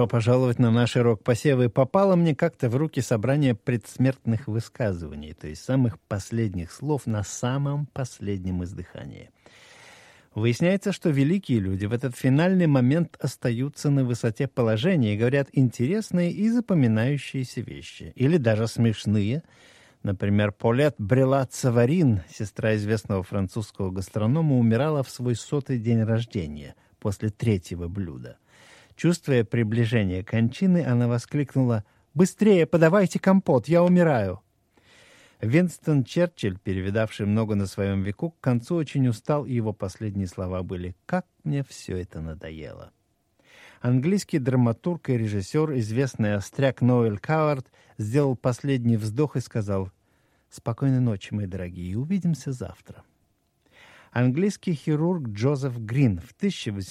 пожаловать на наши рок-посевы. Попало мне как-то в руки собрание предсмертных высказываний, то есть самых последних слов на самом последнем издыхании. Выясняется, что великие люди в этот финальный момент остаются на высоте положения и говорят интересные и запоминающиеся вещи, или даже смешные. Например, Полет Брелат-Саварин, сестра известного французского гастронома, умирала в свой 100-й день рождения после 3-го блюда. Чувствуя приближение кончины, она воскликнула: «Быстрее подавайте компот, я умираю!» Винстон Черчилль, перевидавший много на своем веку, к концу очень устал, и его последние слова были: «Как мне все это надоело!» Английский драматург и режиссер, известный остряк Ноэль Кауард, сделал последний вздох и сказал: «Спокойной ночи, мои дорогие, увидимся завтра». Английский хирург Джозеф Грин в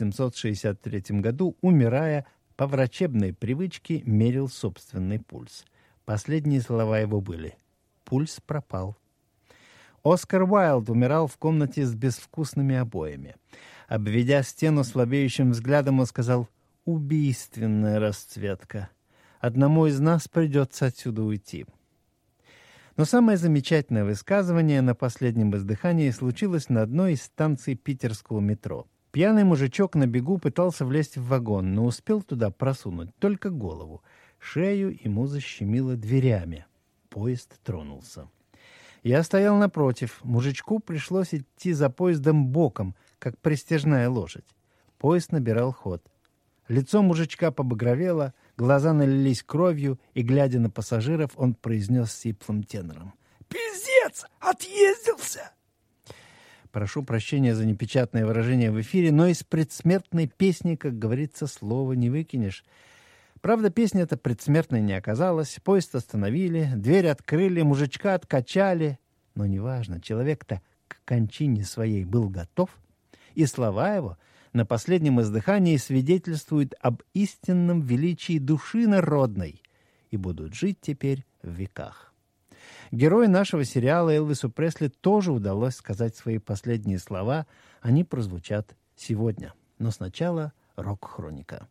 1863 году, умирая, по врачебной привычке мерил собственный пульс. Последние слова его были: «Пульс пропал». Оскар Уайлд умирал в комнате с безвкусными обоями. Обведя стену слабеющим взглядом, он сказал: «Убийственная расцветка. Одному из нас придется отсюда уйти». Но самое замечательное высказывание на последнем издыхании случилось на одной из станций питерского метро. Пьяный мужичок на бегу пытался влезть в вагон, но успел туда просунуть только голову. Шею ему защемило дверями. Поезд тронулся. Я стоял напротив. Мужичку пришлось идти за поездом боком, как пристяжная лошадь. Поезд набирал ход. Лицо мужичка побагровело, глаза налились кровью, и, глядя на пассажиров, он произнес сиплым тенором: «Пиздец! Отъездился!» Прошу прощения за непечатное выражение в эфире, но из предсмертной песни, как говорится, слова не выкинешь. Правда, песня эта предсмертной не оказалась. Поезд остановили, дверь открыли, мужичка откачали. Но неважно, человек-то к кончине своей был готов, и слова его на последнем издыхании свидетельствуют об истинном величии души народной и будут жить теперь в веках. Герою нашего сериала Элвису Пресли тоже удалось сказать свои последние слова. Они прозвучат сегодня. Но сначала рок-хроника.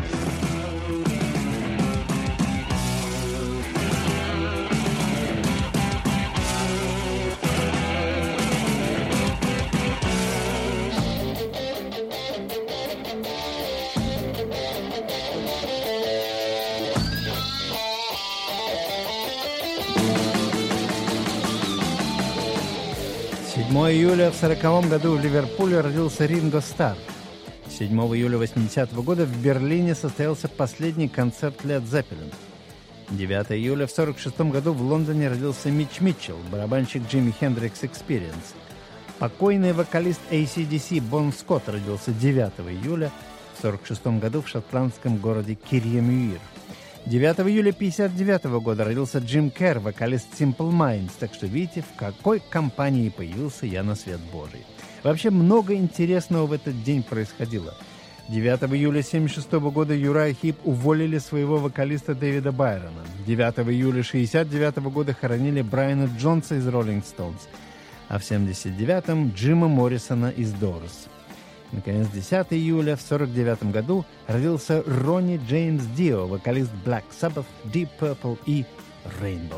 7 июля в 1940 году в Ливерпуле родился Ринго Старр. 7 июля 1980 года в Берлине состоялся последний концерт Led Zeppelin. 9 июля в 1946 году в Лондоне родился Митч Митчелл, барабанщик Джимми Хендрикс Experience. Покойный вокалист AC/DC Бон Скотт родился 9 июля в 1946 году в шотландском городе Кирьемюир. 9 июля 1959 года родился Джим Керр, вокалист Simple Minds, так что видите, в какой компании появился я на свет Божий. Вообще много интересного в этот день происходило. 9 июля 1976 года Юрай Хип уволили своего вокалиста Дэвида Байрона. 9 июля 1969 года хоронили Брайана Джонса из Rolling Stones, а в 1979-м Джима Моррисона из Doors. Наконец, 10 июля в 1949 году родился Ронни Джеймс Дио, вокалист Black Sabbath, Deep Purple и Rainbow.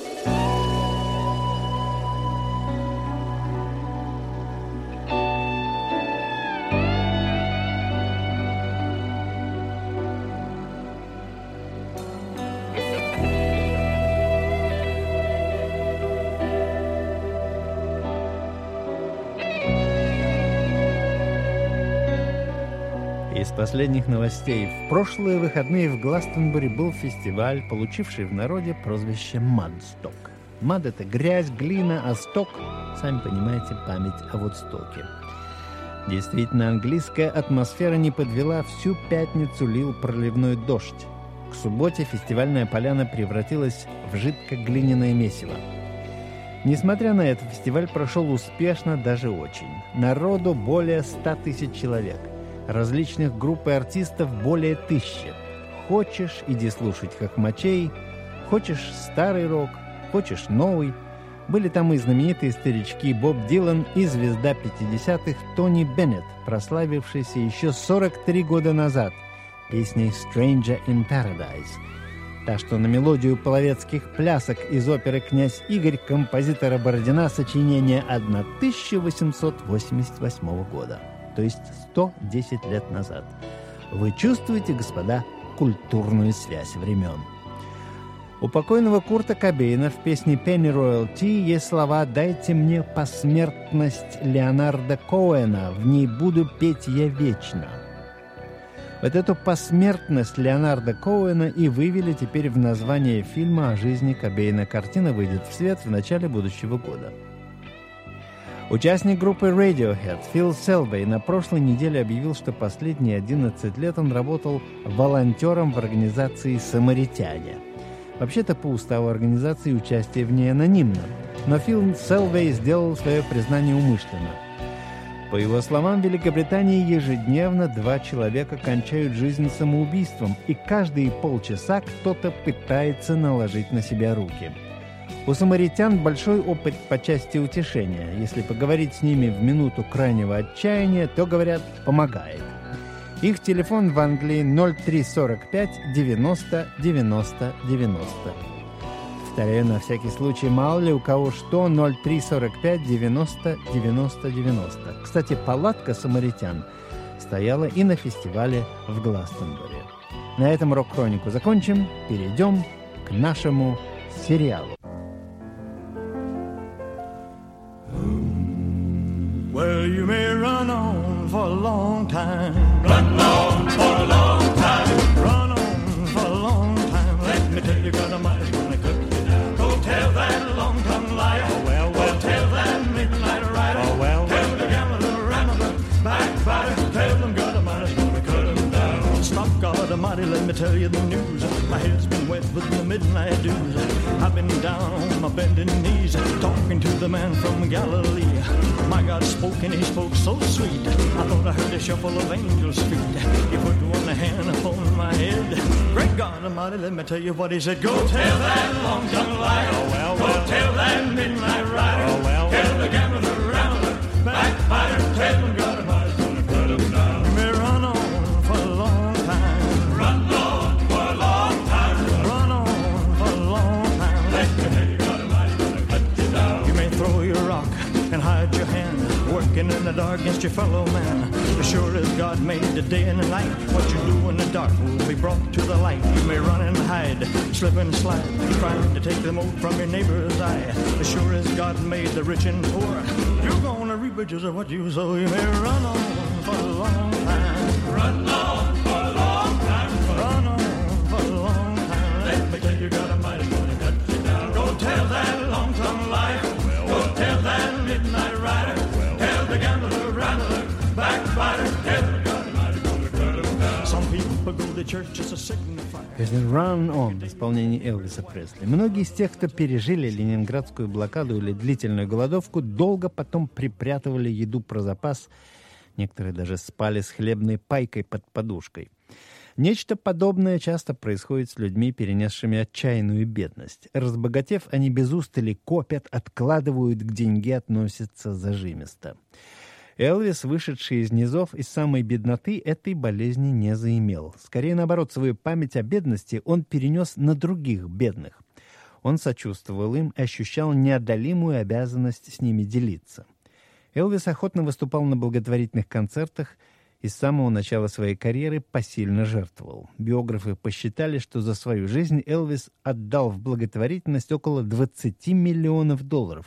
Из последних новостей. В прошлые выходные в Гластонбери был фестиваль, получивший в народе прозвище «Мадсток». Мад — это грязь, глина, а сток, сами понимаете, память о Вудстоке. Действительно, английская атмосфера не подвела. Всю пятницу лил проливной дождь. К субботе фестивальная поляна превратилась в жидко-глиняное месиво. Несмотря на это, фестиваль прошел успешно, даже очень. Народу более 100 тысяч человек. Различных групп и артистов более 1000. Хочешь — иди слушать хохмачей, хочешь — старый рок, хочешь — новый. Были там и знаменитые старички Боб Дилан и звезда 50-х Тони Беннет, прославившийся еще 43 года назад песней «Stranger in Paradise». Так что на мелодию половецких плясок из оперы «Князь Игорь» композитора Бородина сочинение 1888 года, то есть 110 лет назад. Вы чувствуете, господа, культурную связь времен. У покойного Курта Кобейна в песне «Pennyroyal Tea» есть слова «Дайте мне посмертность Леонарда Коэна, в ней буду петь я вечно». Вот эту посмертность Леонарда Коэна и вывели теперь в название фильма о жизни Кобейна. Картина выйдет в свет в начале будущего года. Участник группы Radiohead Фил Селвей на прошлой неделе объявил, что последние 11 лет он работал волонтером в организации «Самаритяне». Вообще-то по уставу организации участие в ней анонимно, но Фил Селвей сделал свое признание умышленно. По его словам, в Великобритании ежедневно 2 человека кончают жизнь самоубийством, и каждые полчаса кто-то пытается наложить на себя руки. У самаритян большой опыт по части утешения. Если поговорить с ними в минуту крайнего отчаяния, то, говорят, помогает. Их телефон в Англии 0345 90 90 90. Повторяю, на всякий случай, мало ли у кого что, 0345 90 90 90. Кстати, палатка самаритян стояла и на фестивале в Гластонбери. На этом рок-хронику закончим, перейдем к нашему сериалу. Well, you may run on for a long time. Run on for a long time. Run on for a long time. Let me tell you, God Almighty's gonna cut you down. Go tell that long-tongued liar. Oh, well, well. Go tell that midnight rider. Oh, well, well. Tell the gambler, rambler, backbiter. Tell them God Almighty's gonna cut him down. Stop, God Almighty, let me tell you the news. My head's been wet with the midnight dews. I've been down on my bending knees, talking to the man from Galilee. My God spoke and he spoke so sweet. I thought I heard a shuffle of angels' feet. He put one hand upon my head. Great God Almighty, let me tell you what he said. Go tell that long-tongued liar. Oh, well, well. Go tell that midnight rider. Oh, well, well. Tell the gambler, the rambler, backbiter. Tell them God Almighty's gonna cut him down. You may run on for a long time. Run on for a long time. Run on for a long time. Let me tell you God Almighty's gonna cut you down. You may throw your rock and hide your hand, working in the dark against your fellow man. As sure as God made the day and the night, what you do in the dark will be brought to the light. You may run and hide, slip and slide, trying to take the mote from your neighbor's eye. As sure as God made the rich and poor, you're gonna reap riches of what you sow. You may run on for a long time. Run on for a long time. Run on for a long time. Let me tell you, God Almighty's gonna cut you down. Go tell that long-tongued liar. Go tell that midnight rider. Tell the gambler, the rambler, backbiter. Tell the God Almighty's gonna cut him down. Some people go to church just to signify. «Run On» в исполнении Элвиса Пресли. Многие из тех, кто пережили ленинградскую блокаду или длительную голодовку, долго потом припрятывали еду про запас. Некоторые даже спали с хлебной пайкой под подушкой. Нечто подобное часто происходит с людьми, перенесшими отчаянную бедность. Разбогатев, они без устали копят, откладывают, к деньге относятся зажимисто. Элвис, вышедший из низов, из самой бедноты, этой болезни не заимел. Скорее, наоборот, свою память о бедности он перенес на других бедных. Он сочувствовал им и ощущал неодолимую обязанность с ними делиться. Элвис охотно выступал на благотворительных концертах и с самого начала своей карьеры посильно жертвовал. Биографы посчитали, что за свою жизнь Элвис отдал в благотворительность около $20 миллионов.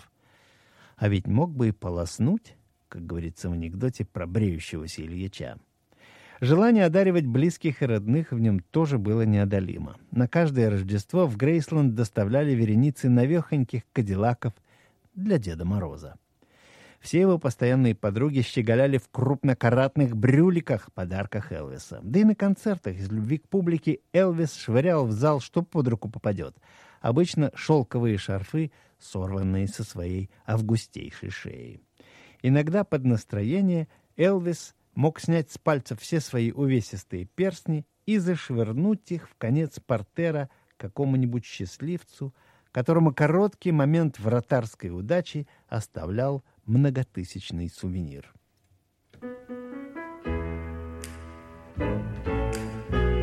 А ведь мог бы и полоснуть, как говорится в анекдоте про бреющегося Ильича. Желание одаривать близких и родных в нем тоже было неодолимо. На каждое Рождество в Грейсленд доставляли вереницы навехоньких кадиллаков для Деда Мороза. Все его постоянные подруги щеголяли в крупнокаратных брюликах, подарках Элвиса. Да и на концертах из любви к публике Элвис швырял в зал, что под руку попадет. Обычно шелковые шарфы, сорванные со своей августейшей шеи. Иногда под настроение Элвис мог снять с пальцев все свои увесистые перстни и зашвырнуть их в конец портера какому-нибудь счастливцу, которому короткий момент вратарской удачи оставлял многотысячный сувенир.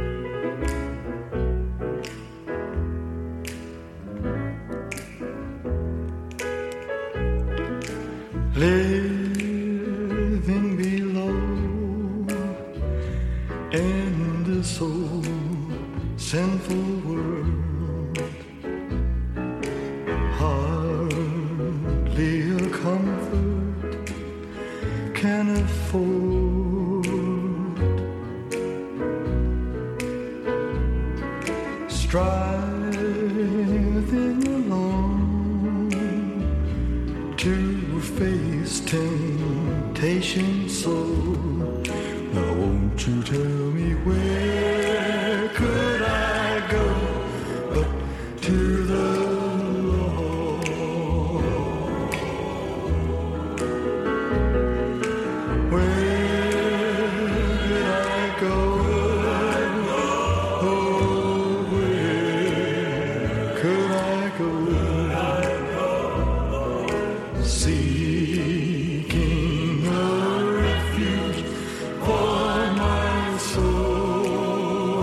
living below in this old sinful world, hardly a comfort can afford. Striving along to face temptation, so now won't you tell me where could I go but to the Lord? Where could I go? Oh, where could I go? Seeking a refuge for my soul,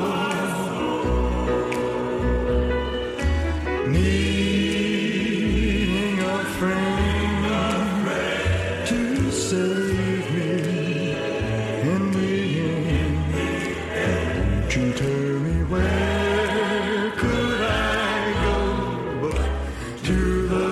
needing a friend to save me in the end. Won't you tell me where could I go but to the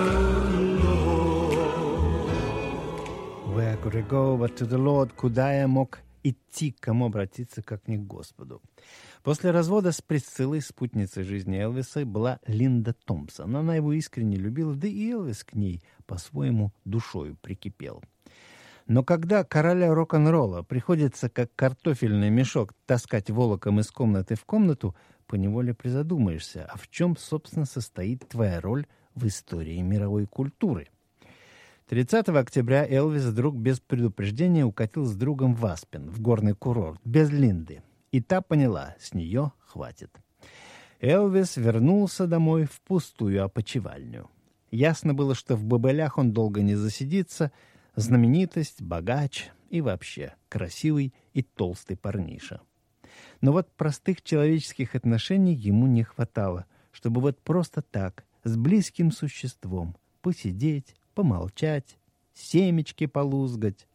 Where could I go but to the Lord? Куда я мог идти, к кому обратиться, как не к Господу? После развода с Присциллой, спутницей жизни Элвиса, была Линда Томпсон. Она его искренне любила, да и Элвис к ней по-своему душою прикипел. Но когда короля рок-н-ролла приходится, как картофельный мешок, таскать волоком из комнаты в комнату, поневоле призадумаешься, а в чем, собственно, состоит твоя роль в истории мировой культуры? 30 октября Элвис вдруг без предупреждения укатил с другом в Аспен, в горный курорт, без Линды. И та поняла, с нее хватит. Элвис вернулся домой в пустую опочивальню. Ясно было, что в бобылях он долго не засидится. Знаменитость, богач и вообще красивый и толстый парниша. Но вот простых человеческих отношений ему не хватало, чтобы вот просто так, с близким существом, посидеть, помолчать, семечки полузгать.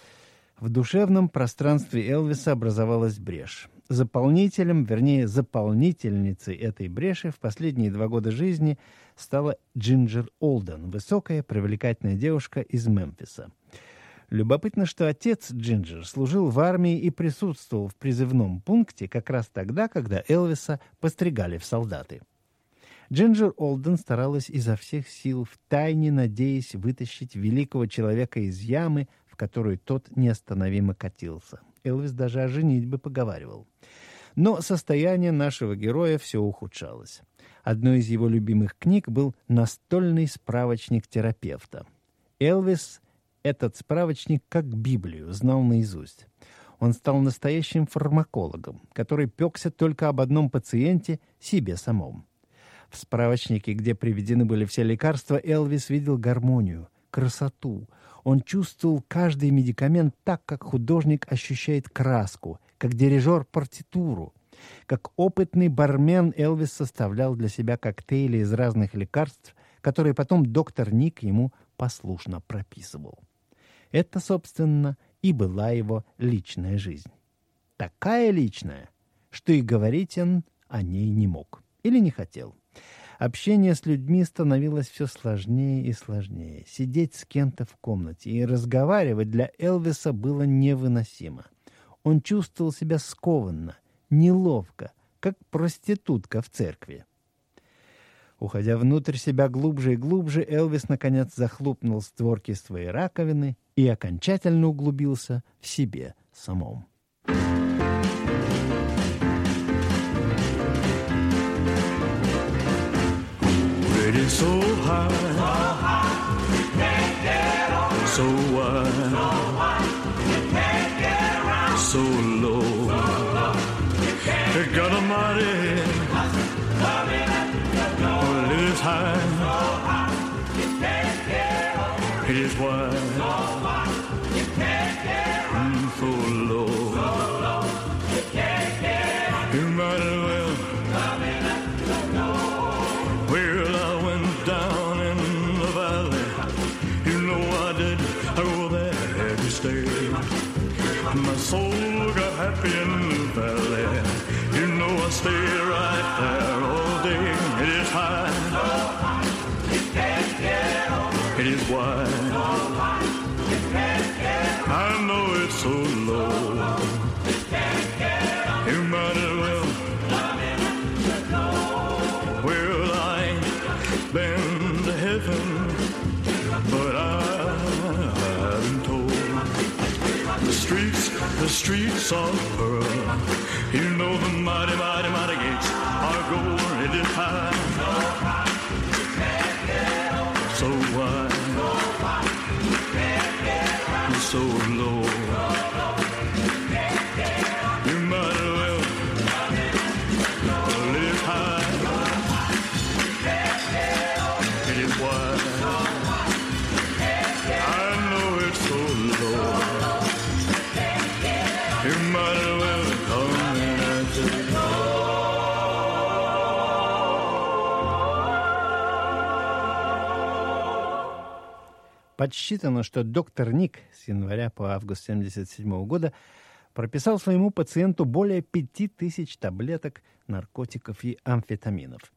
В душевном пространстве Элвиса образовалась брешь. Заполнителем, вернее, заполнительницей этой бреши в последние 2 года жизни стала Джинджер Олден, высокая, привлекательная девушка из Мемфиса. Любопытно, что отец Джинджер служил в армии и присутствовал в призывном пункте как раз тогда, когда Элвиса постригали в солдаты. Джинджер Олден старалась изо всех сил, втайне надеясь вытащить великого человека из ямы, в которую тот неостановимо катился. Элвис даже о женитьбе поговаривал. Но состояние нашего героя все ухудшалось. Одной из его любимых книг был «Настольный справочник терапевта». Элвис этот справочник как Библию знал наизусть. Он стал настоящим фармакологом, который пекся только об одном пациенте – себе самом. В справочнике, где приведены были все лекарства, Элвис видел гармонию, красоту. Он чувствовал каждый медикамент так, как художник ощущает краску, как дирижер партитуру. Как опытный бармен Элвис составлял для себя коктейли из разных лекарств, которые потом доктор Ник ему послушно прописывал. Это, собственно, и была его личная жизнь. Такая личная, что и говорить он о ней не мог или не хотел. Общение с людьми становилось все сложнее и сложнее. Сидеть с кем-то в комнате и разговаривать для Элвиса было невыносимо. Он чувствовал себя скованно, неловко, как проститутка в церкви. Уходя внутрь себя глубже и глубже, Элвис, наконец, захлопнул створки своей раковины и окончательно углубился в себе самом. So high, you can't get on. So wide, you can't get around. So low, you can't get God Almighty, well, it is high, you can't get on. It is wide, you can't get around. So low, you can't get on. You might as well. Well, I went down in the valley, you know I did. stay. My soul got happy in the valley. You know I stay right there all day. It is high. It is wide. I know it's so low. You might as well. Well, I ain't been to heaven, but I've been told the streets are pearl. You know the mighty, mighty, mighty gates are gold. It is high, so wide, so low. You might as well live high. It is wide. I know it's so low. You might as well come in and say, Подсчитано, что доктор Ник с января по август 1977 года прописал своему пациенту более 5000 таблеток наркотиков и амфетаминов.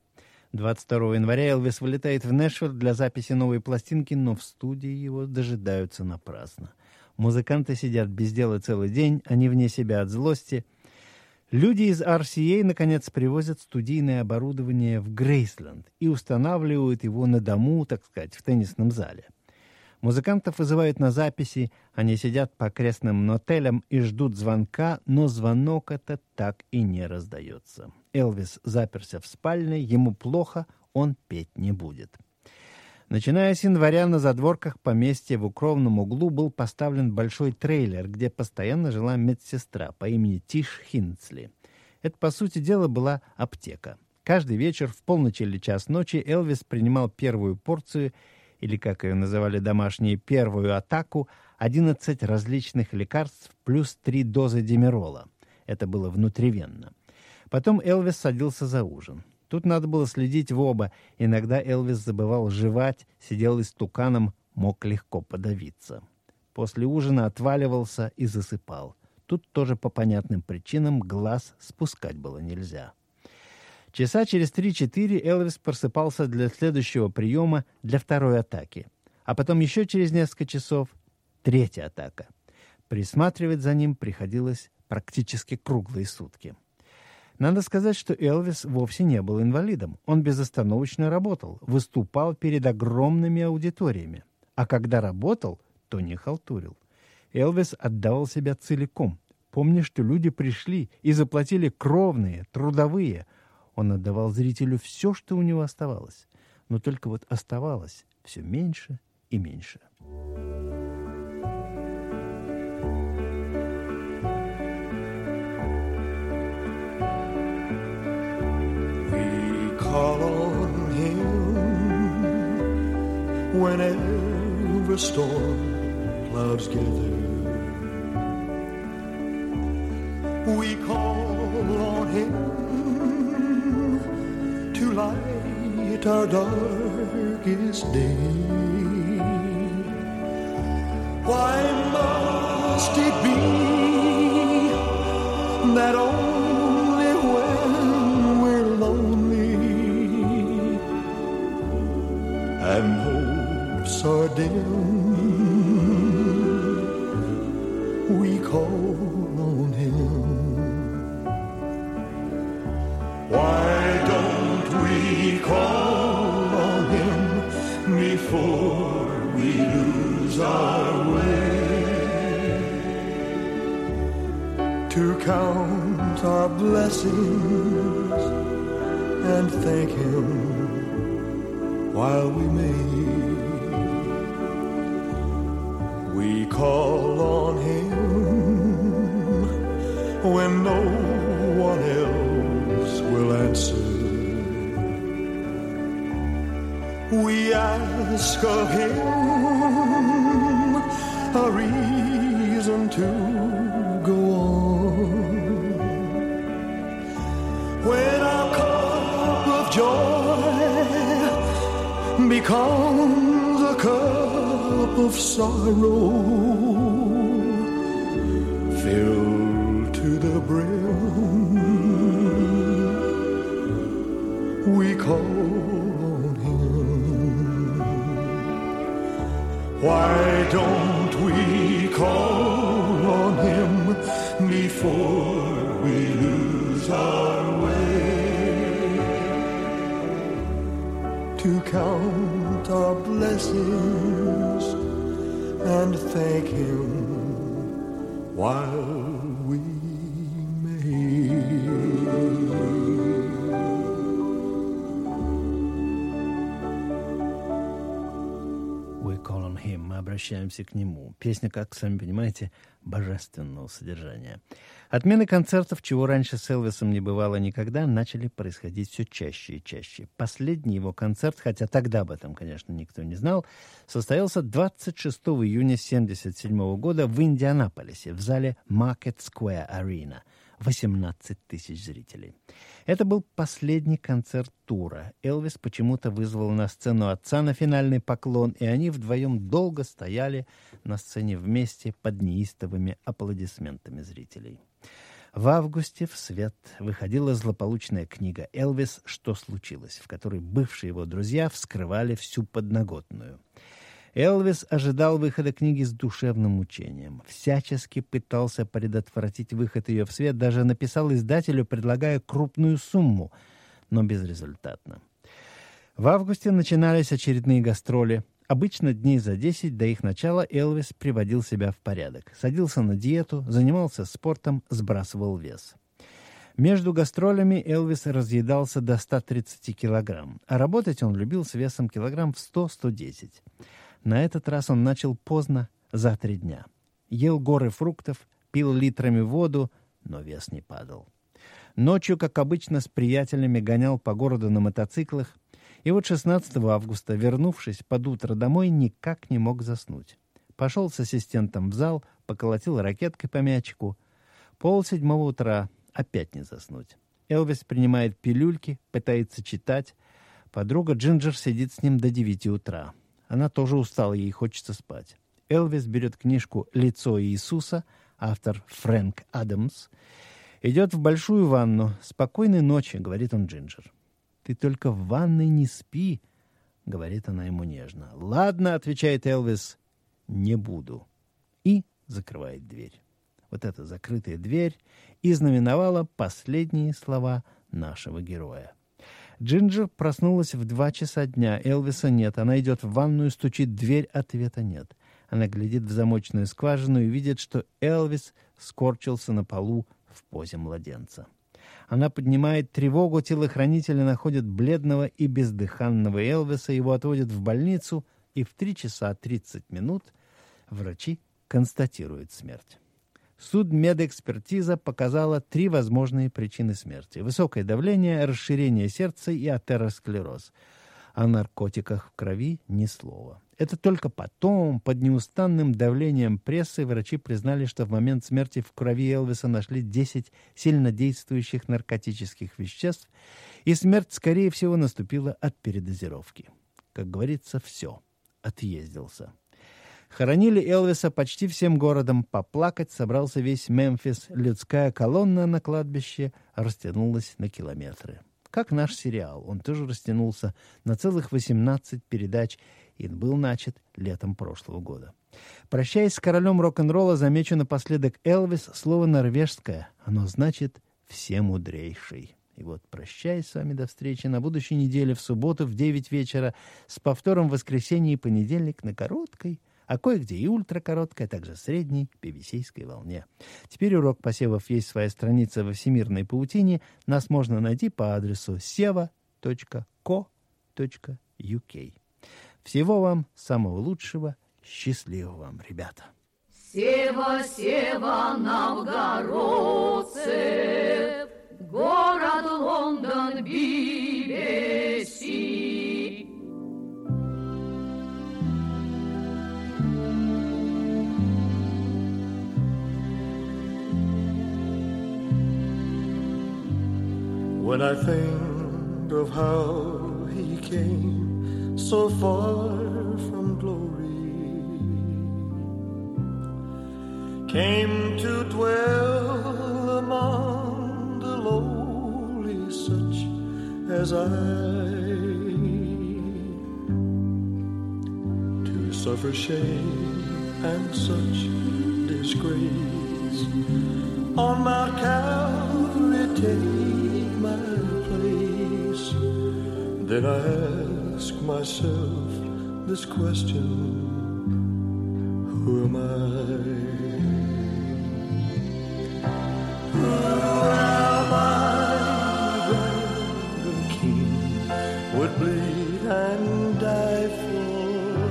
22 января Элвис вылетает в Нэшвилл для записи новой пластинки, но в студии его дожидаются напрасно. Музыканты сидят без дела целый день, они вне себя от злости. Люди из RCA, наконец, привозят студийное оборудование в Грейсленд и устанавливают его на дому, так сказать, в теннисном зале. Музыкантов вызывают на записи, они сидят по окрестным мотелям и ждут звонка, но звонок этот так и не раздается. Элвис заперся в спальне, ему плохо, он петь не будет. Начиная с января на задворках поместья в укромном углу был поставлен большой трейлер, где постоянно жила медсестра по имени Тиш Хинцли. Это, по сути дела, была аптека. Каждый вечер в полночь или час ночи Элвис принимал первую порцию, или, как ее называли домашние, первую атаку, 11 различных лекарств плюс 3 дозы димерола. Это было внутривенно. Потом Элвис садился за ужин. Тут надо было следить в оба. Иногда Элвис забывал жевать, сидел истуканом, мог легко подавиться. После ужина отваливался и засыпал. Тут тоже по понятным причинам глаз спускать было нельзя. Часа через 3-4 Элвис просыпался для следующего приема, для второй атаки. А потом еще через несколько часов третья атака. Присматривать за ним приходилось практически круглые сутки. Надо сказать, что Элвис вовсе не был инвалидом. Он безостановочно работал, выступал перед огромными аудиториями. А когда работал, то не халтурил. Элвис отдавал себя целиком. Помня, что люди пришли и заплатили кровные, трудовые. Он отдавал зрителю все, что у него оставалось. Но только вот оставалось все меньше и меньше. We call on him whenever storm clouds gather. We call on him to light our darkest day. Why must it be that only when we're lonely and hopes are dim we call on him? Why don't we call on him before we lose our way? To count our blessings and thank him while we may. We call on him when no one else will answer. We ask of him a reason to go on. When our cup of joy becomes a cup of sorrow filled to the brim. We call on him. Why don't we call on him before we lose our way? To count our blessings and thank him while we may. We call on him. Мы обращаемся к нему. Песня, как сами понимаете, божественного содержания. Отмены концертов, чего раньше с Элвисом не бывало никогда, начали происходить все чаще и чаще. Последний его концерт, хотя тогда об этом, конечно, никто не знал, состоялся 26 июня 1977 года в Индианаполисе, в зале Market Square Arena. 18 тысяч зрителей. Это был последний концерт тура. Элвис почему-то вызвал на сцену отца на финальный поклон, и они вдвоем долго стояли на сцене вместе под неистовыми аплодисментами зрителей. В августе в свет выходила злополучная книга «Элвис. Что случилось?», в которой бывшие его друзья вскрывали всю подноготную. Элвис ожидал выхода книги с душевным мучением. Всячески пытался предотвратить выход ее в свет, даже написал издателю, предлагая крупную сумму, но безрезультатно. В августе начинались очередные гастроли. Обычно дней за 10 до их начала Элвис приводил себя в порядок. Садился на диету, занимался спортом, сбрасывал вес. Между гастролями Элвис разъедался до 130 килограмм, а работать он любил с весом килограмм в 100-110. На этот раз он начал поздно, за 3 дня. Ел горы фруктов, пил литрами воду, но вес не падал. Ночью, как обычно, с приятелями гонял по городу на мотоциклах, и вот 16 августа, вернувшись под утро домой, никак не мог заснуть. Пошел с ассистентом в зал, поколотил ракеткой по мячику. 6:30 утра, опять не заснуть. Элвис принимает пилюльки, пытается читать. Подруга Джинджер сидит с ним до 9 утра. Она тоже устала, ей хочется спать. Элвис берет книжку «Лицо Иисуса», автор Фрэнк Адамс, идет в большую ванну. «Спокойной ночи», — говорит он Джинджер. «Ты только в ванной не спи», — говорит она ему нежно. «Ладно», — отвечает Элвис, — «не буду». И закрывает дверь. Вот эта закрытая дверь и знаменовала последние слова нашего героя. Джинджер проснулась в 2 часа дня. Элвиса нет. Она идет в ванную, стучит в дверь, ответа нет. Она глядит в замочную скважину и видит, что Элвис скорчился на полу в позе младенца. Она поднимает тревогу, телохранители находят бледного и бездыханного Элвиса, его отводят в больницу, и в 3 часа 30 минут врачи констатируют смерть. Судмедэкспертиза показала 3 возможные причины смерти: высокое давление, расширение сердца и атеросклероз. О наркотиках в крови ни слова. Это только потом, под неустанным давлением прессы, врачи признали, что в момент смерти в крови Элвиса нашли 10 сильнодействующих наркотических веществ, и смерть, скорее всего, наступила от передозировки. Как говорится, все, отъездился. Хоронили Элвиса почти всем городом. Поплакать собрался весь Мемфис. Людская колонна на кладбище растянулась на километры. Как наш сериал. Он тоже растянулся на целых 18 передач и был начат летом прошлого года. Прощаясь с королем рок-н-ролла, замечу напоследок: Элвис — слово норвежское. Оно значит «всемудрейший». И вот, прощаясь с вами до встречи на будущей неделе в субботу в 9 вечера, с повтором в воскресенье и понедельник на короткой, а кое-где и ультракороткой, а также средней BBC-ской волне. Теперь урок посевов есть своя страница во всемирной паутине. Нас можно найти по адресу seva.co.uk. Всего вам самого лучшего. Счастливо вам, ребята. Сева, Сева, новгородцы, город Лондон, BBC. When I think of how he came so far from glory, came to dwell among the lowly, such as I, to suffer shame and such disgrace. On Mount Calvary take my place. Then I ask myself this question, who am I? Who am I that the King would bleed and die for?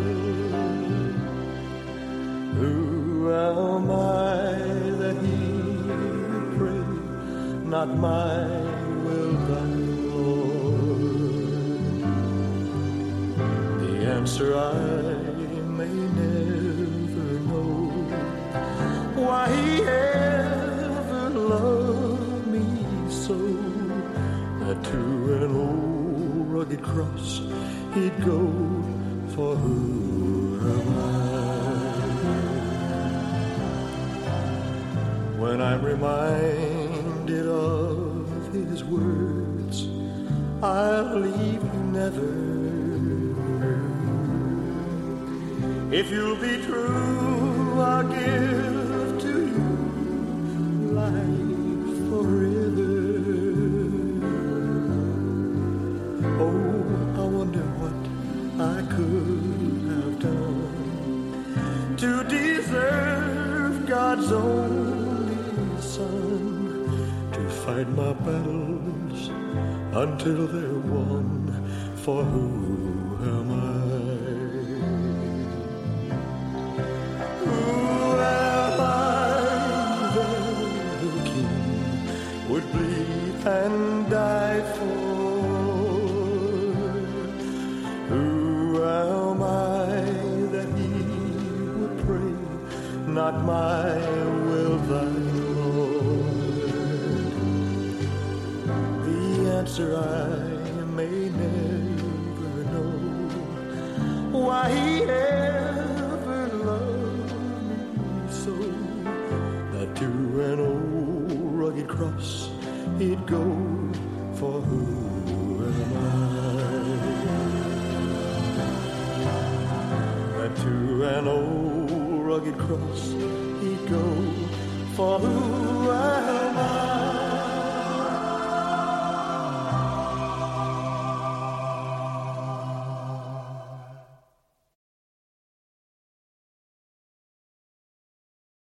Who am I that he would pray, not my will, thy Lord? The answer I may never know, why he ever loved me so, that to an old rugged cross he'd go, for who am I? When I'm reminded of his words, I'll leave you never. If you'll be true, I'll give to you life forever. Oh, I wonder what I could have done to deserve God's only Son, to fight my battles until they're won. For who am I? Would bleed and die for? Who am I that he would pray, not my will, thy Lord? The answer I may never know, why he ever loved me so, that to an old rugged cross he'd go, for who am I? That to an old rugged cross he'd go, for who am I?